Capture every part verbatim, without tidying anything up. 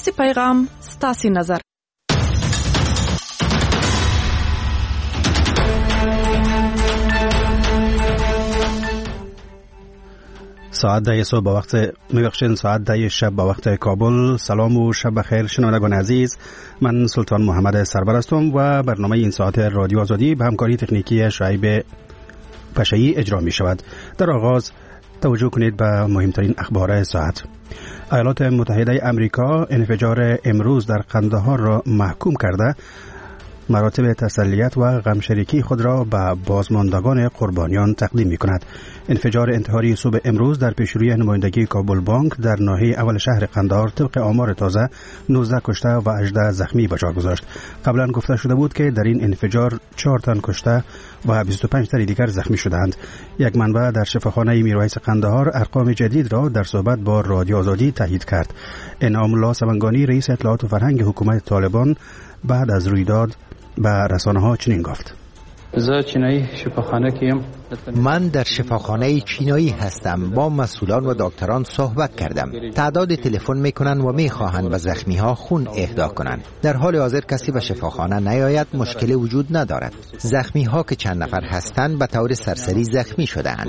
ستاسي پیغام، ستاسي نظر. ساعت ده صبح با وقت میبخشین ساعت ده شب با وقت کابل. سلام و شب بخیر شنوندگان عزیز، من سلطان محمد سرور هستم و برنامه این ساعت رادیو آزادی به همکاری تکنیکی شعیب پشایی اجرا می شود. در آغاز توجه کنید به مهمترین اخبار ساعت. ایالات متحده امریکا انفجار امروز در قندهار را محکوم کرده مراتب تسلیت و غمشریکی خود را به بازماندگان قربانیان تقدیم می کند. انفجار انتحاری صبح امروز در پیشروی نمایندگی کابل بانک در ناحیه اول شهر قندهار طبق آمار تازه نوزده کشته و هجده زخمی به جا گذاشت. قبلا گفته شده بود که در این انفجار چهار تن کشته و بیست و پنج تن دیگر زخمی شدند. یک منبع در شفاخانه میرویس قندهار ارقام جدید را در صحبت با رادیو آزادی تایید کرد. انعام الله سمنگانی رئیس اطلاعات و فرهنگ حکومت طالبان بعد از رویداد به رسانه‌ها چنین گفت: من در شفاخانه چینایی هستم. با مسئولان و دکتران صحبت کردم. تعداد تلفن میکنن و میخواهند به زخمی ها خون اهدا کنند. در حال حاضر کسی به شفاخانه نیاید مشکلی وجود ندارد. زخمی ها که چند نفر هستند به طور سرسری زخمی شده‌اند.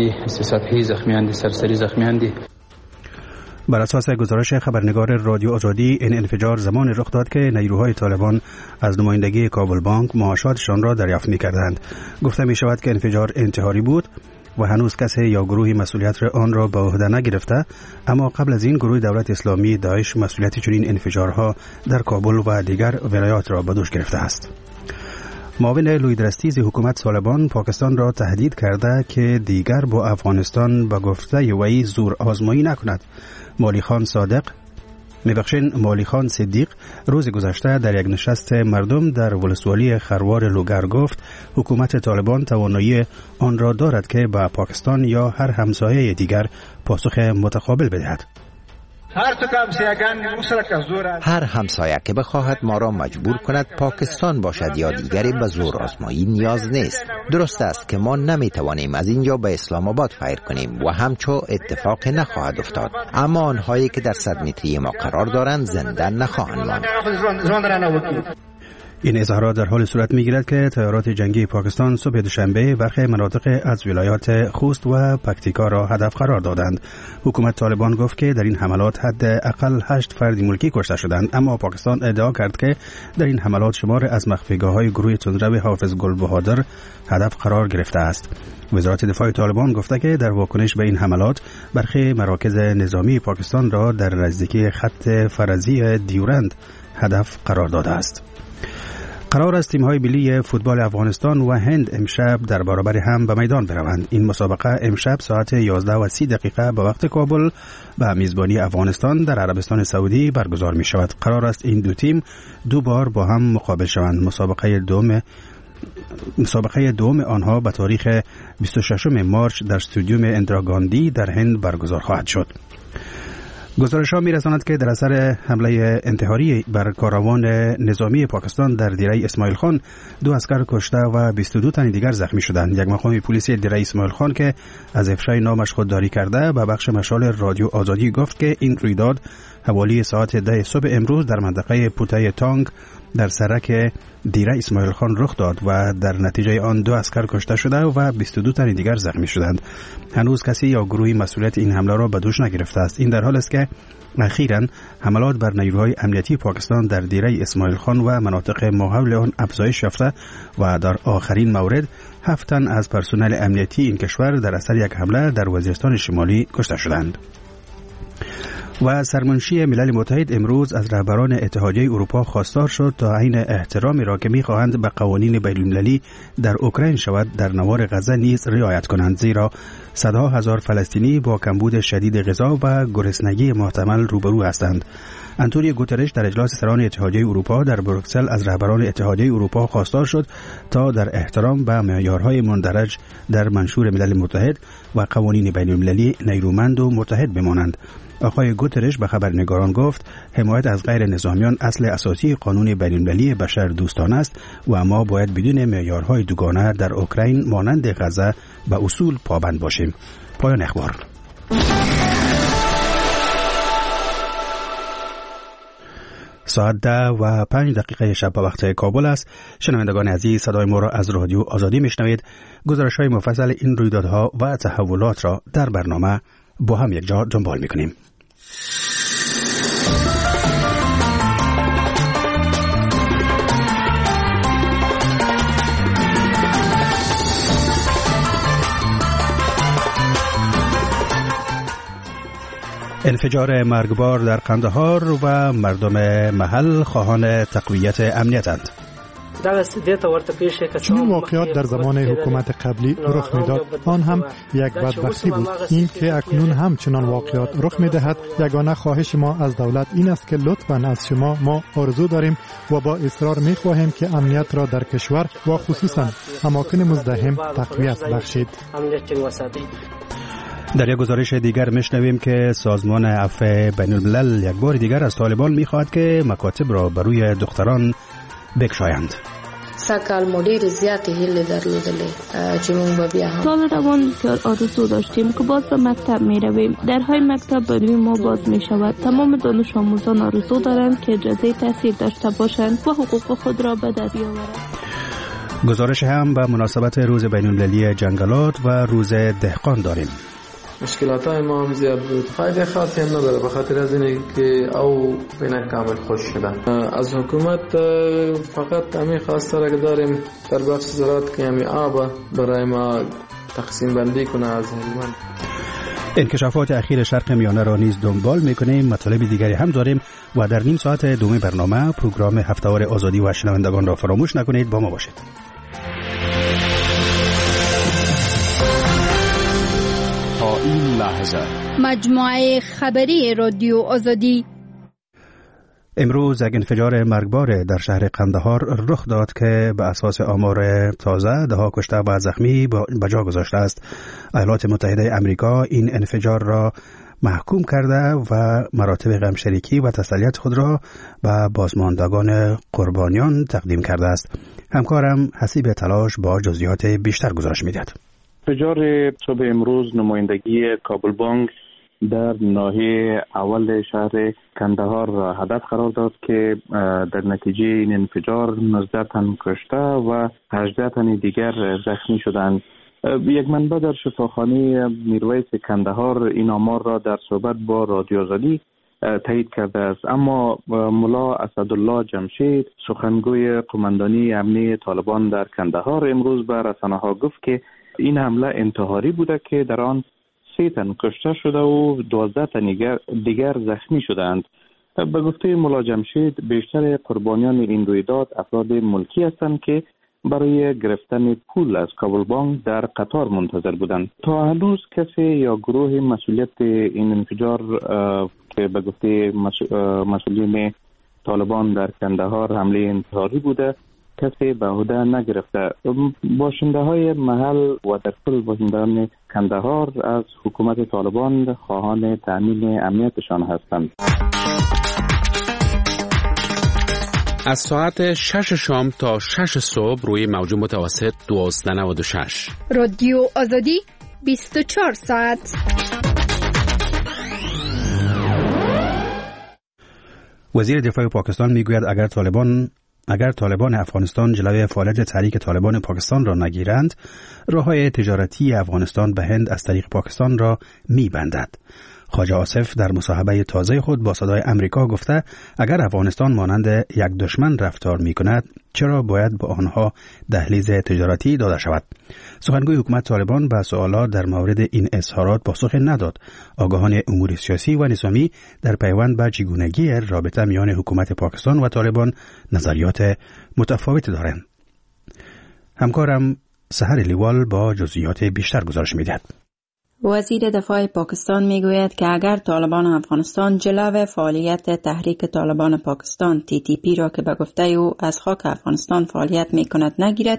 بر اساس گزارش خبرنگار رادیو آزادی، این انفجار زمان رخ داد که نیروهای طالبان از نمایندگی کابل بانک معاشاتشان را دریافت می‌کردند. گفته می‌شود که انفجار انتحاری بود و هنوز کسی یا گروهی مسئولیت آن را به عهده نگرفته، اما قبل از این گروه دولت اسلامی داعش مسئولیت چنین انفجارها در کابل و دیگر ولایات را به دوش گرفته است. معاون لویدرستیز حکومت طالبان پاکستان را تهدید کرده که دیگر با افغانستان به گفته وی زور آزمایی نکند. مولی خان صادق میبخشین مولی خان صدیق روز گذشته در یک نشست مردم در ولسوالی خروار لوگر گفت حکومت طالبان توانایی آن را دارد که به پاکستان یا هر همسایه دیگر پاسخ متقابل بدهد. هر همسایه که بخواهد ما را مجبور کند پاکستان باشد یا دیگری به زور آزمایی نیاز نیست. درست است که ما نمیتوانیم از اینجا به اسلام آباد فیر کنیم و همچو اتفاق نخواهد افتاد، اما آنهایی که در صد متری ما قرار دارند زنده نخواهند ماند. این اظهارات در حال صورت می‌گیرد که تیارات جنگی پاکستان صبح دوشنبه برخی مناطق از ولایات خوست و پکتیکا را هدف قرار دادند. حکومت طالبان گفت که در این حملات حداقل هشت فرد ملکی کشته شدند، اما پاکستان ادعا کرد که در این حملات شمار از مخفیگاه‌های گروه تندرو حافظ گل بهادر هدف قرار گرفته است. وزارت دفاع طالبان گفته که در واکنش به این حملات برخی مراکز نظامی پاکستان را در نزدیکی خط فرضی دیورند هدف قرار داده است. قرار است تیم‌های ملی فوتبال افغانستان و هند امشب در برابر هم به میدان بروند. این مسابقه امشب ساعت یازده و سی دقیقه به وقت کابل به میزبانی افغانستان در عربستان سعودی برگزار می شود. قرار است این دو تیم دو بار با هم مقابل شوند. مسابقه دوم مسابقه دوم آنها به تاریخ بیست و ششم مارس در استادیوم اندرا گاندی در هند برگزار خواهد شد. گزارش ها می رساند که در اثر حمله انتحاری بر کاروان نظامی پاکستان در دیره اسماعیل خان دو اسکر کشته و بیست و دو تن دیگر زخمی شدند. یک مقام پلیس دیره اسماعیل خان که از افشای نامش خودداری کرده به بخش مشال رادیو آزادی گفت که این رویداد حوالی ساعت ده صبح امروز در منطقه پوتای تانگ در سرک دیره اسماعیل خان رخ داد و در نتیجه آن دو اسکر کشته شده و بیست و دو تن دیگر زخمی شدند. هنوز کسی یا گروهی مسئولیت این حمله را به دوش نگرفته است. این در حال است که اخیراً حملات بر نیروهای امنیتی پاکستان در دیره اسماعیل خان و مناطق ماحول آن افزایش یافته و در آخرین مورد هفت تن از پرسنل امنیتی این کشور در اثر یک حمله در وزیرستان شمالی کشته شدند. و سرمنشی ملل متحد امروز از رهبران اتحادیه اروپا خواستار شد تا عین احترامی را که می‌خواهند به قوانین بین‌المللی در اوکراین شود در نوار غزه نیز رعایت کنند، زیرا صدها هزار فلسطینی با کمبود شدید غذا و گرسنگی محتمل روبرو هستند. انتونیو گوترش در اجلاس سران اتحادیه اروپا در بروکسل از رهبران اتحادیه اروپا خواستار شد تا در احترام به معیارهای مندرج در منشور ملل متحد و قوانین بین‌المللی نیرومند و متحد بمانند. آقای گوترش به خبرنگاران گفت حمایت از غیر نظامیان اصل اساسی قانون بین‌المللی بشر دوستانه است و ما باید بدون معیارهای دوگانه در اوکراین مانند غزه به اصول پابند باشیم. پایان اخبار. ساعت ده و پنج دقیقه شب به وقت کابل است. شنوندگان عزیز، صدای ما را از رادیو آزادی میشنوید. گزارش‌های مفصل این رویدادها و تحولات را در برنامه با هم یک جا دنبال می‌کنیم. انفجار مرگبار در قندهار و مردم محل خواهان تقویت امنیتند. چنین واقعات در زمان حکومت قبلی رخ میداد. آن هم یک بدبختی بود. این که اکنون هم چنان واقعات رخ میدهد، یگانه خواهش ما از دولت این است که لطفاً از شما ما آرزو داریم و با اصرار میخواهیم که امنیت را در کشور و خصوصاً اماکن مزدحم تقویت بخشید. در یک گزارش دیگر میشنویم که سازمان عفو بین الملل یک بار دیگر از طالبان میخواهد که مکاتب را بر روی دختران بکشایند. سکال مدیر زیاتی هیله درلودلی چې مونږ به بیا هم سال روان که آرزو داشتیم که باز به مکتب می رویم. درهای مکتب برای ما باز می شود. تمام دانش آموزان آرزو دارند که اجازه تحصیل داشته باشند و حقوق خود را به دست بیاورند. گزارش هم به مناسبت روز بین المللی جنگلات و روز دهقان داریم. مشکلات های ما هم زیاد بود. فایده خاصی هم نداره به خاطر از اینه که او بین کامل خوش شده. از حکومت فقط همین خواسته را داریم در بخش زراعت که همین آب برای ما تقسیم بندی کنه از هلمند. انکشافات اخیر شرق میانه را نیز دنبال میکنیم. مطالب دیگری هم داریم و در نیم ساعت دوم برنامه پروگرام هفته‌وار آزادی و شنوندگان را فراموش نکنید. با ما باشید. تا این لحظه مجموعه خبری رادیو آزادی. امروز یک انفجار مرگبار در شهر قندهار رخ داد که به اساس آمار تازه ده کشته و زخمی به جا گذاشته است. ایالات متحده آمریکا این انفجار را محکوم کرده و مراتب غمشریکی و تسلیت خود را به بازماندگان قربانیان تقدیم کرده است. همکارم حسیب تلاش با جزئیات بیشتر گزارش می‌دهد. انفجار صبح امروز نمایندگی کابل بانک در ناحیه اول شهر کندهار را هدف قرار داد که در نتیجه این انفجار نوزده تن کشته و هجده تن دیگر زخمی شدند. یک منبع در شفاخانه میرویس کندهار این آمار را در صحبت با رادیو آزادی تایید کرده است. اما ملا اسدالله جمشید سخنگوی قماندانی امنی طالبان در کندهار امروز به رسانه‌ها گفت که این حمله انتحاری بوده که در آن سه تن کشته شده و دوازده تن دیگر زخمی شدند. به گفته ملا جمشید بیشتر قربانیان این رویداد افراد ملکی هستند که برای گرفتن پول از کابل بانک در قطار منتظر بودند. تا هنوز کسی یا گروه مسئولیت این انفجار که به گفته مسئولین طالبان در کندهار حمله انتحاری بوده کسی به عهده نگرفته. باشنده های محل و در کل باشندگان کندهار از حکومت طالبان خواهان تأمین امنیتشان هستند. از ساعت شش شام تا شش صبح روی موج متوسط دوازده نود و شش رادیو آزادی بیست و چهار ساعت. وزیر دفاع پاکستان میگوید اگر طالبان اگر طالبان افغانستان جلوی فعالیت تحریک طالبان پاکستان را نگیرند، راه‌های تجارتی افغانستان به هند از طریق پاکستان را می‌بندد. خواجه آصف در مصاحبه تازه خود با صدای آمریکا گفته اگر افغانستان مانند یک دشمن رفتار می‌کند، چرا باید به آنها دهلیز تجارتی داده شود؟ سخنگوی حکومت طالبان به سوالات در مورد این اظهارات پاسخ نداد. آگاهان امور سیاسی و نظامی در پیوند به چگونگی رابطه میان حکومت پاکستان و طالبان نظریات متفاوتی دارند. همکارم سحر لیوال با جزئیات بیشتر گزارش می‌دهد. وزیر دفاع پاکستان میگوید که اگر طالبان افغانستان جلو فعالیت تحریک طالبان پاکستان تی تی پی را که به گفته او از خاک افغانستان فعالیت میکند نگیرد،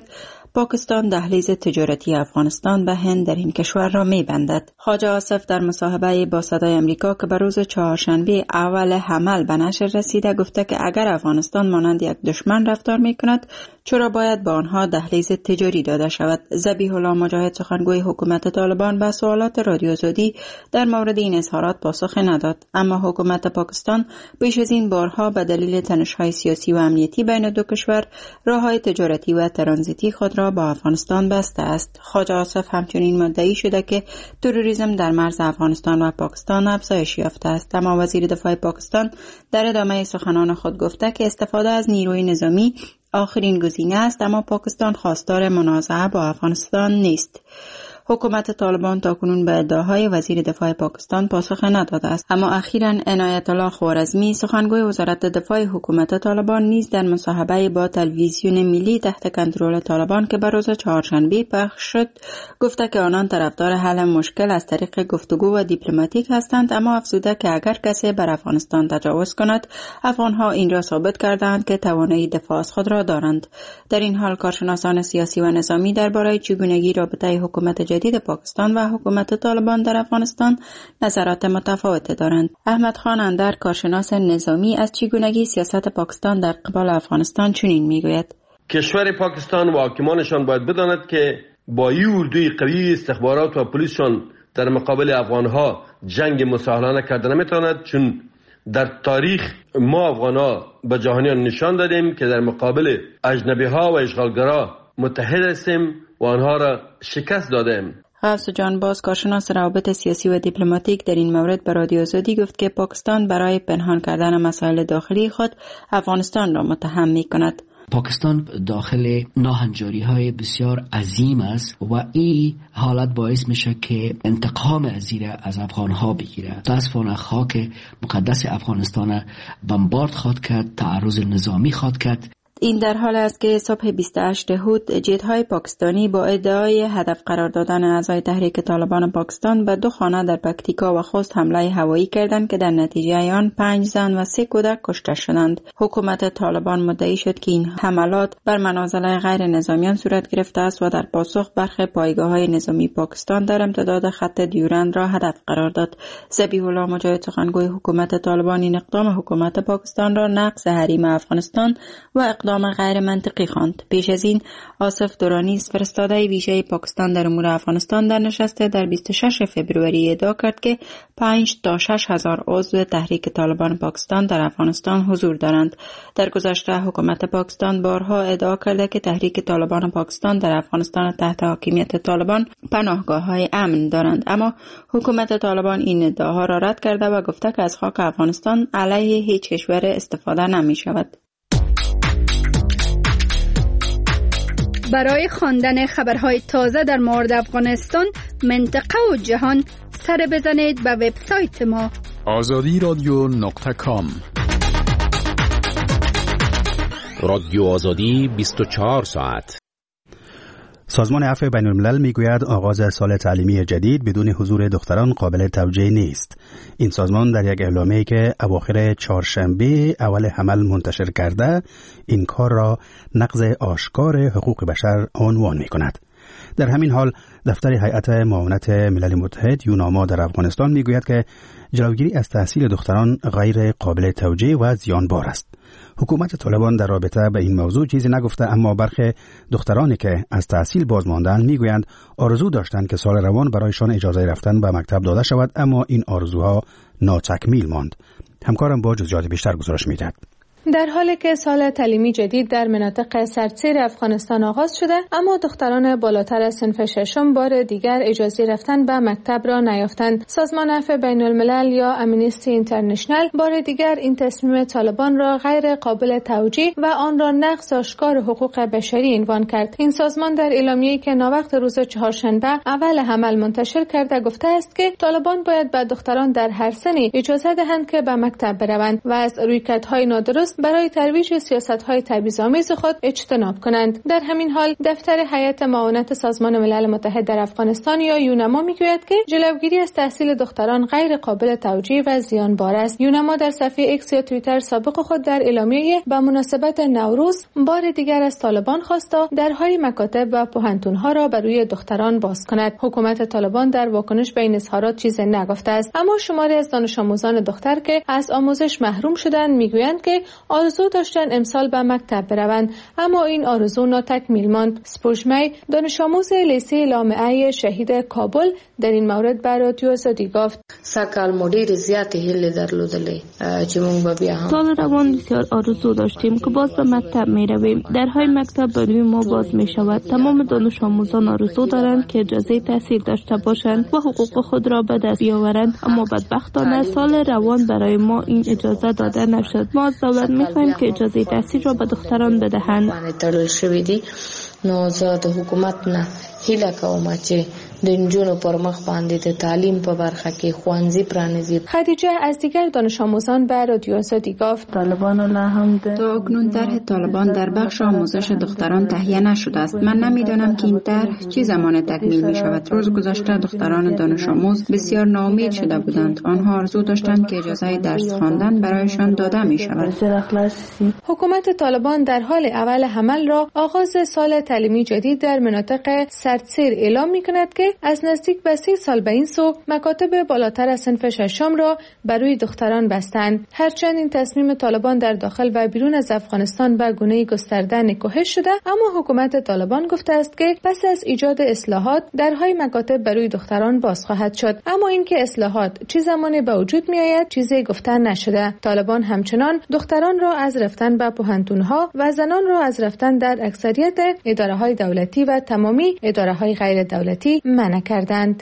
پاکستان دهلیز تجارتی افغانستان به هند در این کشور را می‌بندد. خواجه آصف در مصاحبه با صدای آمریکا که به روز چهارشنبه اول حمل به نشر رسیده گفته که اگر افغانستان مانند یک دشمن رفتار می‌کند چرا باید به آنها دهلیز تجاری داده شود. ذبیح الله مجاهد سخنگوی حکومت طالبان به سوالات رادیو آزادی در مورد این اظهارات پاسخ نداد، اما حکومت پاکستان پیش از این بارها به دلیل تنش‌های سیاسی و امنیتی بین دو کشور راه‌های تجارتی و ترانزیتی خود را با افغانستان بسته است. خواجه آصف همچنین مدعی شده که تروریسم در مرز افغانستان و پاکستان افزایش یافته است، اما وزیر دفاع پاکستان در ادامه سخنان خود گفته که استفاده از نیروی نظامی آخرین گزینه است، اما پاکستان خواستار منازعه با افغانستان نیست. حکومت طالبان تاکنون به ادعاهای وزیر دفاع پاکستان پاسخ نداده است، اما اخیراً عنایت الله خوارزمی سخنگوی وزارت دفاع حکومت طالبان نیز در مصاحبه با تلویزیون ملی تحت کنترل طالبان که بر روز چهارشنبه پخش شد گفته که آنان طرفدار حل مشکل از طریق گفتگو و دیپلماتیک هستند، اما افزوده که اگر کسی بر افغانستان تجاوز کند افغانها این را ثابت کردند که توانایی دفاع از خود را دارند. در این حال کارشناسان سیاسی و نظامی درباره چگونگی رابطه حکومت جدید پاکستان و حکومت طالبان در افغانستان نظرات متفاوت دارند. احمد خان اندر کارشناس نظامی از چگونگی سیاست پاکستان در قبال افغانستان چنین میگوید: کشور پاکستان و حاکمانشان باید بداند که با این اردوی قوی استخبارات و پلیسشان در مقابل افغانها جنگ مساهلانه کرده نمیتواند، چون در تاریخ ما افغانها به جهانیان نشان دادیم که در مقابل اجنبی ها و اشغالگرا متحد هستیم و آنها را شکست دادیم. غوث جان باز کارشناس روابط سیاسی و دیپلماتیک در این مورد به رادیو آزادی گفت که پاکستان برای پنهان کردن مسائل داخلی خود افغانستان را متهم می کند. پاکستان داخل ناهنجاری های بسیار عظیم است و این حالت باعث میشه که انتقام از زیر از افغان ها بگیره. متاسفانه خاک مقدس افغانستان بمبارد خواد کرد، تعرض نظامی خواد کرد. این در حال است که صبح بیست و هشت هود جت‌های پاکستانی با ادعای هدف قرار دادن اعضای تحریک طالبان پاکستان به دو خانه در پکتیکا و خوست حمله هوایی کردند که در نتیجه آن پنج زن و سه کودک کشته شدند. حکومت طالبان مدعی شد که این حملات بر منازل غیر نظامیان صورت گرفته است و در پاسخ برخی پایگاه‌های نظامی پاکستان در امتداد خط دیورند را هدف قرار داد. ذبیح الله مجاهد سخنگوی حکومت طالبان این اقدام حکومت پاکستان را نقض حریم افغانستان و اقدام غیر منطقی خواند. پیش از این آصف دورانیز فرستاده ویژه پاکستان در امور افغانستان در نشست در بیست و شش فوریه ادعا کرد که پنج تا شش هزار عضو تحریک طالبان پاکستان در افغانستان حضور دارند. در گذشته حکومت پاکستان بارها ادعا کرده که تحریک طالبان پاکستان در افغانستان تحت حاکمیت طالبان پناهگاه‌های امن دارند، اما حکومت طالبان این ادعاها را رد کرده و گفته که از خاک افغانستان علیه هیچ کشور استفاده نمی شود. برای خواندن خبرهای تازه در مورد افغانستان، منطقه و جهان سر بزنید به وبسایت ما آزادی رادیو نقطه کام. رادیو آزادی بیست و چهار ساعت. سازمان عفو بین الملل میگوید آغاز سال تعلیمی جدید بدون حضور دختران قابل توجیه نیست. این سازمان در یک اعلامیه‌ای که اواخر چهارشنبه اول حمل منتشر کرده این کار را نقض آشکار حقوق بشر عنوان می‌کند. در همین حال دفتر هیئت معاونت ملل متحد یوناما در افغانستان میگوید که جلوگیری از تحصیل دختران غیر قابل توجیه و زیانبار است. حکومت طالبان در رابطه به این موضوع چیزی نگفته، اما برخی دخترانی که از تحصیل باز ماندند میگویند آرزو داشتند که سال روان برایشان اجازه رفتن به مکتب داده شود، اما این آرزوها ناتکمیل ماند. همکارم با جزئیات بیشتر گزارش میدهد. در حالی که سال تعلیمی جدید در مناطق سردسیر افغانستان آغاز شده، اما دختران بالاتر از صنف ششم بار دیگر اجازه رفتن به مکتب را نیافتند. سازمان عفو بین الملل یا امنیستی اینترنشنال بار دیگر این تصمیم طالبان را غیر قابل توجیه و آن را نقض آشکار حقوق بشری عنوان کرد. این سازمان در اعلامیه‌ای که ناوقت روز چهارشنبه اول حمل منتشر کرده گفته است که طالبان باید به دختران در هر سنی اجازه دهند که به مکتب بروند و از رویکردهای نادرست برای ترویج سیاست‌های تبعیض‌آمیز خود اجتناب کنند. در همین حال دفتر هیئت معاونت سازمان ملل متحد در افغانستان یا یونما میگوید که جلوگیری از تحصیل دختران غیر قابل توجیه و زیانبار است. یونما در صفحه ایکس یا توییتر سابق خود در اعلامیه به مناسبت نوروز بار دیگر از طالبان خواست تا درهای مکاتب و پوهنتون‌ها را بر روی دختران باز کند. حکومت طالبان در واکنش به این اظهارات چیزی نگفته است، اما شماری از دانش آموزان دختر که از آموزش محروم شدند میگویند که آرزو داشتند امسال به مکتب بروند، اما این آرزو ناتکمیل ماند. سپوژمی دانش آموز لیسه لامعه شهید کابل در این مورد به رادیو آزادی گفت: سکال مدیر زیاتی هیله درلودلی چې مونږ به بیا هم سال روان بسیار آرزو داشتیم که باز به مکتب می رویم. درهای مکتب برای ما باز می شود. تمام دانش آموزان آرزو دارند که اجازه تحصیل داشته باشند و حقوق خود را به دست بیاورند، اما بدبختانه سال روان برای ما این اجازه داده نشد. ما از دولت می خواهیم که اجازه تحصیل را به دختران بدهند. نو زه د حکومت نه هیله کوم چې د نجونو پر مخ باندې د تعلیم په برخه کې خوانزی پرانیزي. خدیجه از دیگر دانش آموزان به رادیو آزادی گفت: طالبان هم تا اکنون طرح طالبان در بخش آموزش دختران تهیه نشده است. من نمیدانم که این طرح چه زمان تکمیل می شود. روز گذشته دختران دانش آموز بسیار ناامید شده بودند. آنها آرزو داشتند که اجازه درس خواندن برایشان داده می شود. حکومت طالبان در حال اول حمل را آغاز سال تعلیمی جدید در مناطق سردسیر اعلام می کند که از نزدیک به سی سال به این سو مکاتب بالاتر از صنف ششم را بر روی دختران بستند. هرچند این تصمیم طالبان در داخل و بیرون از افغانستان به گونه‌ای گسترده نکوهش شده، اما حکومت طالبان گفته است که پس از ایجاد اصلاحات درهای مکاتب بر روی دختران باز خواهد شد، اما اینکه اصلاحات چه زمانی به وجود می آید چیزی گفته نشده. طالبان همچنان دختران را از رفتن به پوهنتون‌ها و زنان را از رفتن در اکثریت اداره‌های دولتی و تمامی اداره‌های غیر دولتی منع کردند.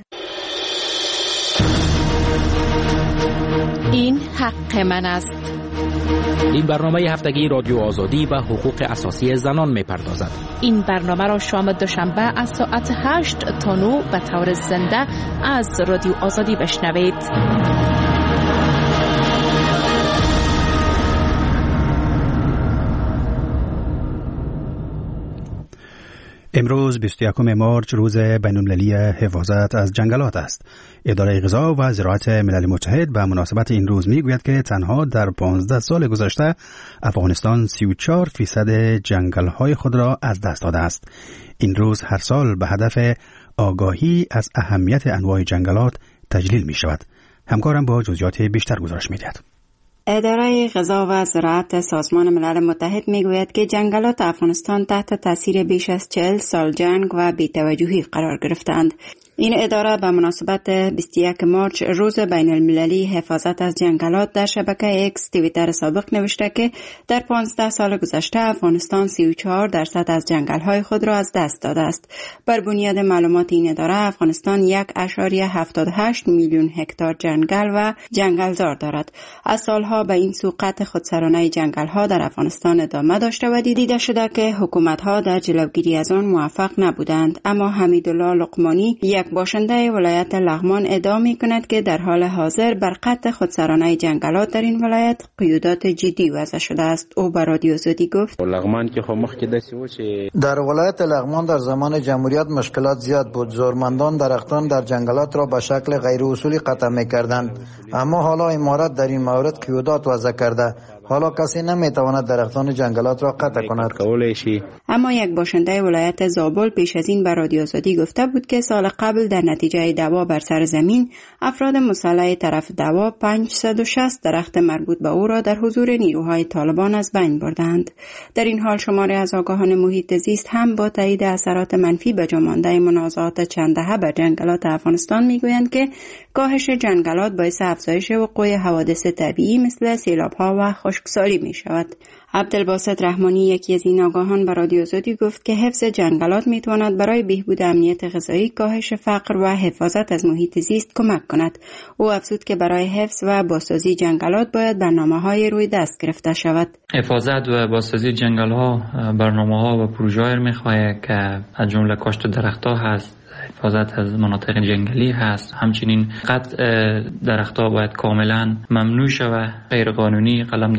این حق من است. این برنامه هفتگی رادیو آزادی و حقوق اساسی زنان می‌پردازد. این برنامه را شام دوشنبه از ساعت هشت تا نه به طور زنده از رادیو آزادی بشنوید. امروز بیست و یکم مارچ روز بین‌المللی حفاظت از جنگلات است. اداره غذا و زراعت ملل متحد به مناسبت این روز میگوید که تنها در پانزده سال گذشته افغانستان سی و چهار فیصد جنگل‌های خود را از دست داده است. این روز هر سال به هدف آگاهی از اهمیت انواع جنگلات تجلیل می شود. همکارم با جزئیات بیشتر گزارش می‌دهد. اداره غذا و زراعت سازمان ملل متحد میگوید که جنگلات افغانستان تحت تاثیر بیش از چهل سال جنگ و بی‌توجهی قرار گرفتند. این اداره به مناسبت بیست و یکم مارچ روز بین المللی حفاظت از جنگلات در شبکه اکس توییتر سابق نوشته که در پانزده سال گذشته افغانستان سی و چهار درصد از جنگل‌های خود را از دست داده است. بر بنیاد معلومات این اداره افغانستان یک و هفتاد و هشت میلیون هکتار جنگل و جنگلزار دارد. از سالها به این سو قطع خودسرانه جنگل‌ها در افغانستان ادامه داشته و دیده شده که حکومت‌ها در جلوگیری از آن موفق نبودند. اما حمیدالله لقمانی یک باشنده ولایت لغمان ادعا می‌کند که در حال حاضر بر قطع خودسرانه جنگلات در این ولایت قیودات جدی وضع شده است. او به رادیو آزادی گفت: لغمان که خو مخکې داسې و چې در ولایت لغمان در زمان جمهوریت مشکلات زیاد بود. زورمندان درختان در جنگلات را به شکل غیر اصولی قطع می‌کردند، اما حالا امارت در این مورد قیودات وضع کرده. حالا کسی نمیتواند درختان جنگلات را قطع کند. اما یک باشنده ولایت زابل پیش از این به رادیو آزادی گفته بود که سال قبل در نتیجه دعوا بر سر زمین افراد مسلح طرف دعوا پانصد و شصت درخت مربوط به او را در حضور نیروهای طالبان از بین بردند. در این حال شماری از آگاهان محیط زیست هم با تایید اثرات منفی به جا مانده منازعات چند دهه بر جنگلات افغانستان میگویند که کاهش جنگلات باعث افزایش وقوع حوادث طبیعی مثل سیلاب‌ها و خشکسالی می شود. عبدالباسط رحمانی یکی از این آگاهان به رادیو آزادی گفت که حفظ جنگلات می تواند برای بهبود امنیت غذایی، کاهش فقر و حفاظت از محیط زیست کمک کند. او افزود که برای حفظ و بازسازی جنگلات باید برنامه‌های روی دست گرفته شود. حفاظت و بازسازی جنگل‌ها برنامه‌ها و پروژه‌ای می‌خواهد که از جمله کاشت درخت‌ها هست، حفاظت از مناطق جنگلی هست. همچنین قطع درخت‌ها باید کاملا ممنوع شود. غیر قانونی قلمداد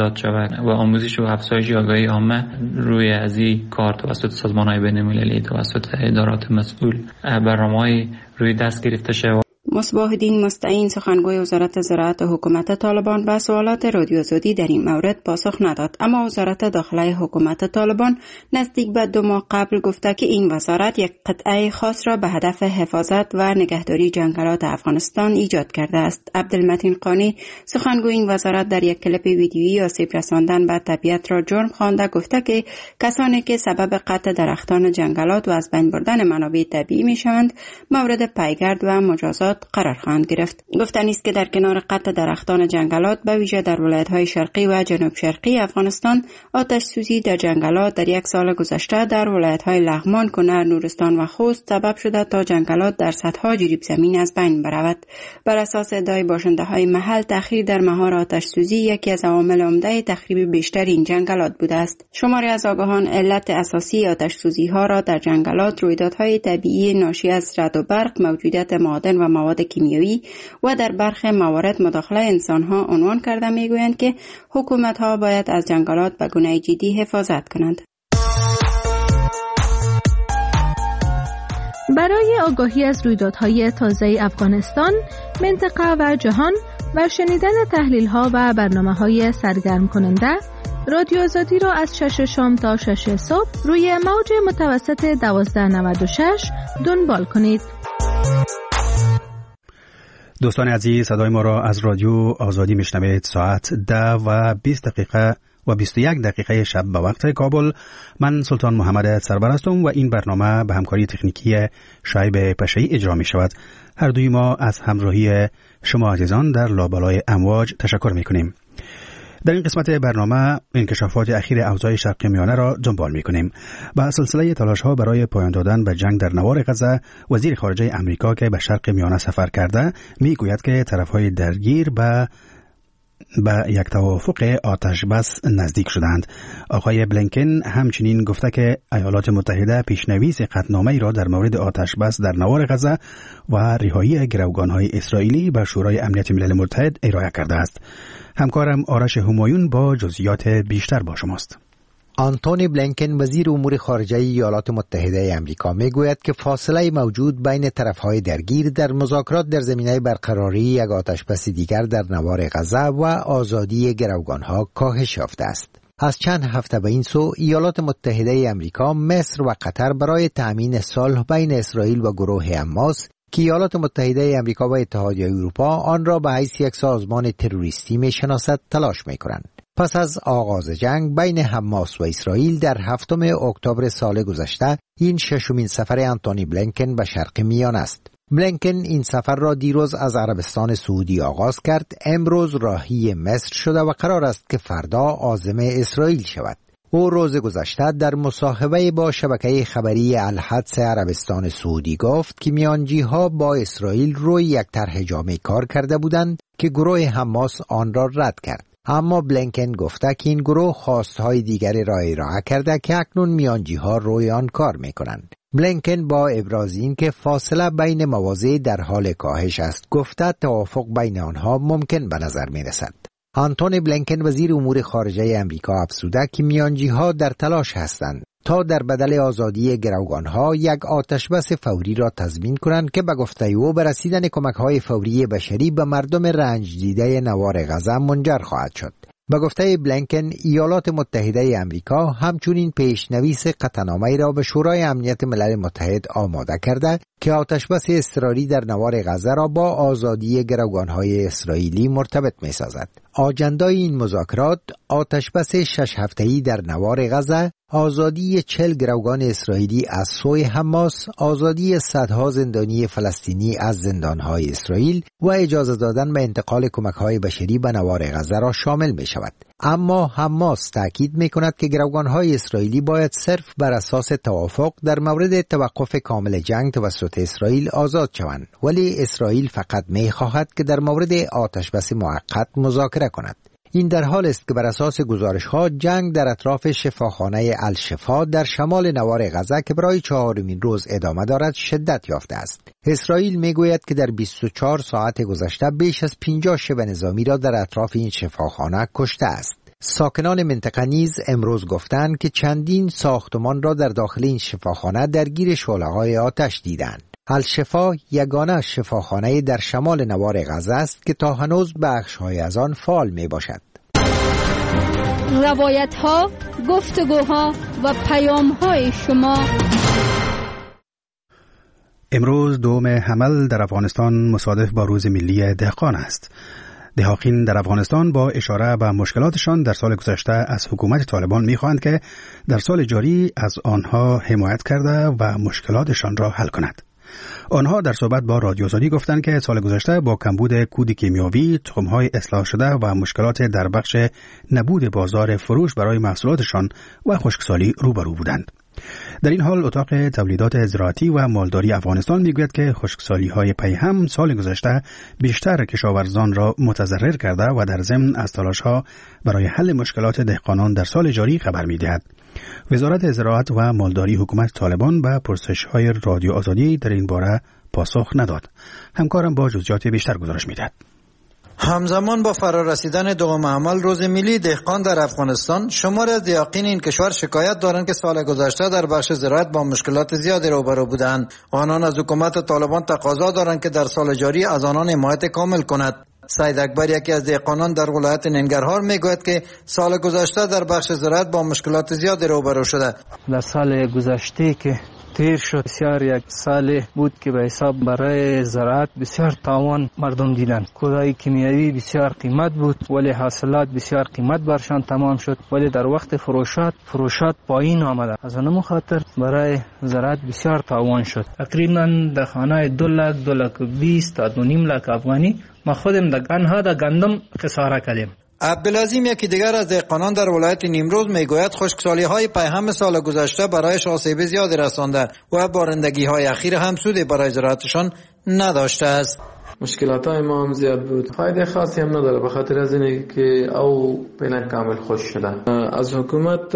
داد شود و آموزش و افزایش آگاهی عامه روی از این کار توسط سازمان‌های بین‌المللی، توسط ادارات مسئول برنامه‌های روی دست گرفته شود. مصباح الدین مستعین سخنگوی وزارت زراعت حکومت طالبان به سوالات رادیو آزادی در این مورد پاسخ نداد، اما وزارت داخلی حکومت طالبان نزدیک به دو ماه قبل گفته که این وزارت یک قطعه خاص را به هدف حفاظت و نگهداری جنگلات افغانستان ایجاد کرده است. عبدالمتین قانی سخنگوی این وزارت در یک کلیپ ویدیویی آسیب رساندن به طبیعت را جرم خوانده گفته که کسانی که سبب قطع درختان جنگلات و از بین بردن منابع طبیعی میشوند مورد پیگرد و مجازات قرار خواهند گرفت. گفتنی است که در کنار قطع درختان جنگلات به ویژه در ولایت‌های شرقی و جنوب شرقی افغانستان آتش سوزی در جنگلات در یک سال گذشته در ولایت‌های لغمان، کنر، نورستان و خوست سبب شده تا جنگلات در صدها جریب زمین از بین برود. بر اساس ادعای باشنده‌های محل، تأخیر در مهار آتش سوزی یکی از عوامل عمده تخریب بیشتر این جنگلات بوده است. شماری از آگاهان علت اساسی آتش سوزی‌ها را در جنگلات رویدادهای طبیعی ناشی از رعد و برق، موجودیت معادن و مواد کیمیایی و در برخی موارد مداخله انسان‌ها عنوان کرده می‌گویند که حکومت‌ها باید از جنگلات به گونه جدی حفاظت کنند. برای آگاهی از رویدادهای تازه افغانستان، منطقه و جهان و شنیدن تحلیل‌ها و برنامه‌های سرگرم کننده، رادیو آزادی را از شش شام تا شش صبح روی موج متوسط دوازده نود و شش دنبال کنید. دوستان عزیز، صدای ما را از رادیو آزادی میشنوید. ساعت ده و بیست دقیقه و بیست و یک دقیقه شب به وقت کابل. من سلطان محمد سرور هستم و این برنامه به همکاری تکنیکی شایب پشه‌ای اجرا می شود. هر دوی ما از همراهی شما عزیزان در لابلای امواج تشکر می کنیم. در این قسمت برنامه انکشافات اخیر اوضاع شرق میانه را دنبال می‌کنیم. با سلسله تلاش‌ها برای پایان دادن به جنگ در نوار غزه، وزیر خارجه امریکا که به شرق میانه سفر کرده میگوید که طرف‌های درگیر به به یک توافق آتش بس نزدیک شدند. آقای بلینکن همچنین گفته که ایالات متحده پیشنویس قطعنامه‌ای را در مورد آتش بس در نوار غزه و رهایی گروگان‌های اسرائیلی به شورای امنیت ملل متحد ارائه کرده است. همکارم آرش همایون با جزئیات بیشتر با شماست. آنتونی بلینکن وزیر امور خارجه ایالات متحده آمریکا میگوید که فاصله موجود بین طرفهای درگیر در مذاکرات در زمینه برقراری یک آتشبس دیگر در نوار غزه و آزادی گروگانها کاهش یافته است. از چند هفته به این سو ایالات متحده آمریکا، مصر و قطر برای تأمین صلح بین اسرائیل و گروه حماس که ایالات متحده آمریکا و اتحادیه اروپا آن را به حیث یک سازمان تروریستی میشناسد تلاش میکنند. پس از آغاز جنگ بین حماس و اسرائیل در هفتم اکتبر سال گذشته، این ششمین سفر آنتونی بلینکن به شرق میانه است. بلینکن این سفر را دیروز از عربستان سعودی آغاز کرد، امروز راهی مصر شده و قرار است که فردا عازم اسرائیل شود. او روز گذشته در مصاحبه با شبکه خبری الحدث عربستان سعودی گفت که میانجی‌ها با اسرائیل روی یک طرح جامع کار کرده بودند که گروه حماس آن را رد کرد. اما بلینکن گفته که این گروه خواستهای دیگری را ارائه کرده که اکنون میانجی‌ها روی آن کار می‌کنند. بلینکن با ابراز این که فاصله بین مواضع در حال کاهش است گفته توافق بین آنها ممکن به نظر می‌رسد. آنتونی بلینکن وزیر امور خارجه امریکا افزوده که میانجی‌ها در تلاش هستند تا در بدل آزادی گروگانها یک آتشبس فوری را تضمین کنند که به گفته او به رسیدن کمک‌های فوری بشری به مردم رنج دیده نوار غزه منجر خواهد شد. به گفته بلینکن، ایالات متحده آمریکا همچنین پیشنویس قطعنامه‌ای را به شورای امنیت ملل متحد آماده کرده که آتشبس اضطراری در نوار غزه را با آزادی گروگان‌های اسرائیلی مرتبط می‌سازد. آجندای این مذاکرات آتشبس شش هفته‌ای در نوار غزه، آزادی چهل گروگان اسرائیلی از سوی حماس، آزادی صدها زندانی فلسطینی از زندانهای اسرائیل و اجازه دادن به انتقال کمک‌های بشری به نوار غزه را شامل می شود. اما حماس تاکید می کند که گروگان‌های اسرائیلی باید صرف بر اساس توافق در مورد توقف کامل جنگ توسط اسرائیل آزاد شوند، ولی اسرائیل فقط می خواهد که در مورد آتشبس موقت مذاکره کند. این در حال است که بر اساس گزارش‌ها جنگ در اطراف شفاخانه الشفا در شمال نوار غزه که برای چهارمین روز ادامه دارد شدت یافته است. اسرائیل میگوید که در بیست و چهار ساعت گذشته بیش از پنجاه شبه نظامی را در اطراف این شفاخانه کشته است. ساکنان منطقه نیز امروز گفتند که چندین ساختمان را در داخل این شفاخانه درگیر شعله‌های آتش دیدند. الشفا یگانه شفاخانه در شمال نوار غزه است که تا هنوز بخش‌های از آن فعال میباشد. روایت‌ها، گفتگوها و پیام‌های شما. امروز دوم حمل در افغانستان مصادف با روز ملی دهقان است. دهاقین در افغانستان با اشاره به مشکلاتشان در سال گذشته از حکومت طالبان می‌خواهند که در سال جاری از آنها حمایت کرده و مشکلاتشان را حل کند. آنها در صحبت با رادیو آزادی گفتند که سال گذشته با کمبود کود کیمیاوی، تخم‌های اصلاح شده و مشکلات در بخش نبود بازار فروش برای محصولاتشان و خشکسالی روبرو بودند. در این حال اتاق تولیدات زراعتی و مالداری افغانستان میگوید که خشکسالی‌های پیهم سال گذشته بیشتر کشاورزان را متضرر کرده و در ضمن از تلاش‌ها برای حل مشکلات دهقانان در سال جاری خبر می‌دهد. وزارت زراعت و مالداری حکومت طالبان به پرسش‌های رادیو آزادی در این باره پاسخ نداد. همکارم با جزئیات بیشتر گزارش می‌دهد. همزمان با فرارسیدن دوم حمل روز ملی دهقان در افغانستان، شمار از دهاقین این کشور شکایت دارند که سال گذشته در بخش زراعت با مشکلات زیادی روبرو بودند. آنان از حکومت طالبان تقاضا دارند که در سال جاری از آنان حمایت کامل کند. سید اکبر یکی از دهقانان در ولایت ننگرهار میگوید که سال گذشته در بخش زراعت با مشکلات زیادی روبرو شده. در سال گذشته که تیر شد بسیار یک سال بود که به حساب برای زراعت بسیار تاوان مردم دیدن. کودای کیمیایی بسیار قیمت بود ولی حاصلات بسیار قیمت برشان تمام شد، ولی در وقت فروشات فروشات پایین آمده. از آن خاطر برای زراعت بسیار تاوان شد. تقریبا در خانه دو لک دو لک بیست تا دو نیم لک افغانی ما خودم در گنها در گندم خساره کردیم. عبدالعظیم یکی دیگر از دهقانان در ولایت نیمروز میگوید خشکسالی‌های پیهم سال گذشته برایش آسیب زیادی رسانده و بارندگی‌های اخیر هم سودی برای زراعتشان نداشته است. مشکلات های ما هم زیاد بود، فایده خاصی هم نداره به خاطر از اینه که او بین کامل خوش شده. از حکومت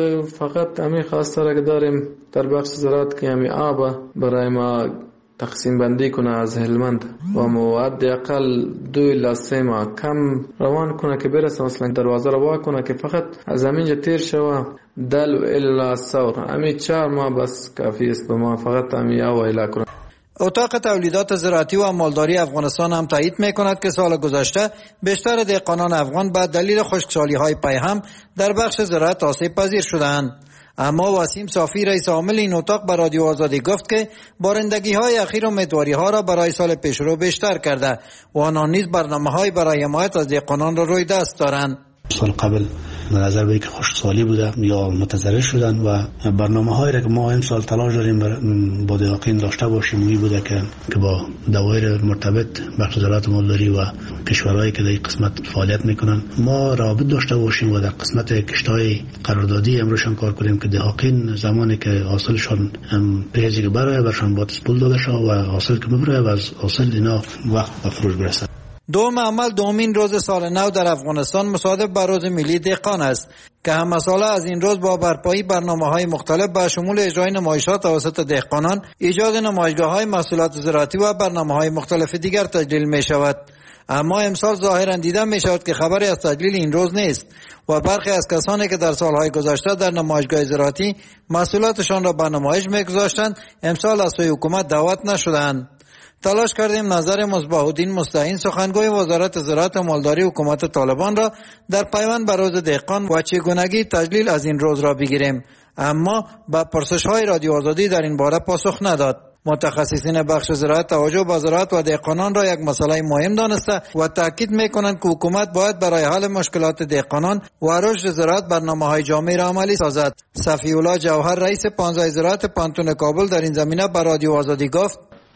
فقط همین خواسته را که داریم در بخش زراعت که همین آب برای ما تقسیم بندی کنه از هلمند و مواد اقل دو الی سه ماه کم روان کنه که برسه مثلا دروازه رو وا کنه که فقط از همینجا تیر شوه دل و الی سور همین چهار ماه بس کافی است به ما فقط همین آب الی کنه. اتاق تولیدات زراعتی و مالداری افغانستان هم تایید میکند که سال گذشته بیشتر دهقانان افغان به دلیل خشکسالی‌های پیهم در بخش زراعت آسیب پذیر شدند. اما وسیم صافی رئیس عامل این اتاق به رادیو آزادی گفت که بارندگی‌های اخیر امیدواری‌ها را برای سال پیشرو بیشتر کرده و آنان نیز برنامه‌های برای حمایت از دهقانان را روی دست دارند. سال قبل در نظر بگیرید که خشکسالی بوده یا متضرر شدن و برنامه‌هایی را که ما امسال تلاش داریم با دهقان داشته باشیم این بوده که که با دوایر مرتبط بخش زراعت و مالداری و کشورهایی که در این قسمت فعالیت میکنن ما رابط داشته باشیم و در قسمت کشت‌های قراردادی امروزشان کار کنیم که دهقان زمانی که حاصلشان پریزی که برای برشان با پول داده شود و حاصل که ببره و از حاصل اینا وقت به فروش برسه. دوم حمل دومین روز سال نو در افغانستان مصادف با روز ملی دهقان است که هم مسئله از این روز با برپایی برنامه‌های مختلف به شمول اجرای نمایشات توسط دهقانان، ایجاد نمایشگاه‌های محصولات زراعتی و برنامه‌های مختلف دیگر تجلیل می شود. اما امسال ظاهرا دیده می شود که خبری از تجلیل این روز نیست و برخی از کسانی که در سالهای گذشته در نمایشگاه زراعتی محصولاتشان را به نمایش می‌گذاشتند امسال از سوی حکومت دعوت نشدند. تلاش کردیم نظر مصباح الدین مستعین سخنگوی وزارت زراعت و مالداری حکومت طالبان را در پیوند به روز دهقان و چگونگی تجلیل از این روز را بگیریم، اما با پرسش‌های رادیو آزادی در این باره پاسخ نداد. متخصصین بخش زراعت توجه به زراعت و دهقانان را یک مسئله مهم دانسته و تاکید می‌کنند که حکومت باید برای حل مشکلات دهقانان و رشد زراعت برنامه‌های جامع را عملی سازد. صفی الله جوهر رئیس پانزده زراعت پانتون کابل در این زمینه به رادیو آزادی گفت: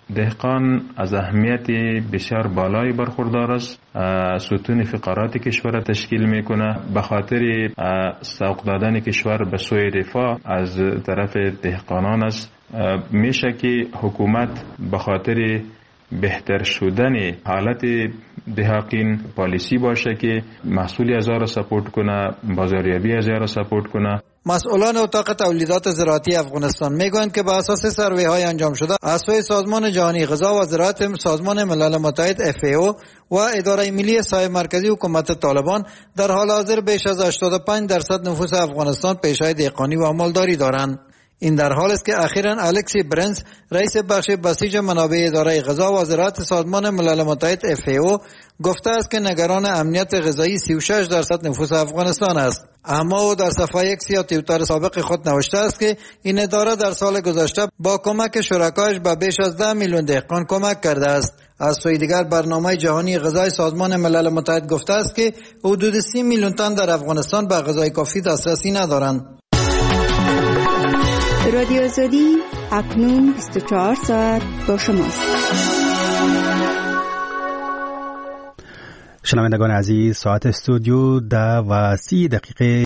دهقان از اهمیت بسیار بالایی برخوردار است. ستون فقرات کشور تشکیل میکنه. به خاطر سوق دادن کشور به سوی رفاه از طرف دهقانان است. میشه که حکومت به خاطر بهتر شدن حالت دهاقین پالیسی باشه که محصولی از را سپورت کنه، بازاریابی از را سپورت کنه. مسئولان اتاق تولیدات زراعتی افغانستان میگویند که بر اساس سروی های انجام شده از سوی سازمان جهانی غذا و زراعت، سازمان ملل متحد اف ای او و اداره ملی سایه مرکزی حکومت طالبان در حال حاضر بیش از هشتاد و پنج درصد نفوس افغانستان پیشه‌های دهقانی و مالداری دارند. این در حالی است که اخیراً الکسی برنز رئیس بخش بسیج منابع اداره غذا و زراعت سازمان ملل متحد اف ای او گفته است که نگران امنیت غذایی سی و شش درصد نفوس افغانستان است. اما او در صفحه یک یا توییتر سابق خود نوشته است که این اداره در سال گذشته با کمک شرکایش به بیش از ده میلیون دهقان کمک کرده است. از سوی دیگر برنامه جهانی غذای سازمان ملل متحد گفته است که حدود سی میلیون تن در افغانستان به غذای کافی دسترسی ندارند. رادیو آزادی اکنون بیست و چهار ساعت با شماست. شنوندگان عزیز، ساعت استودیو ده و سی دقیقه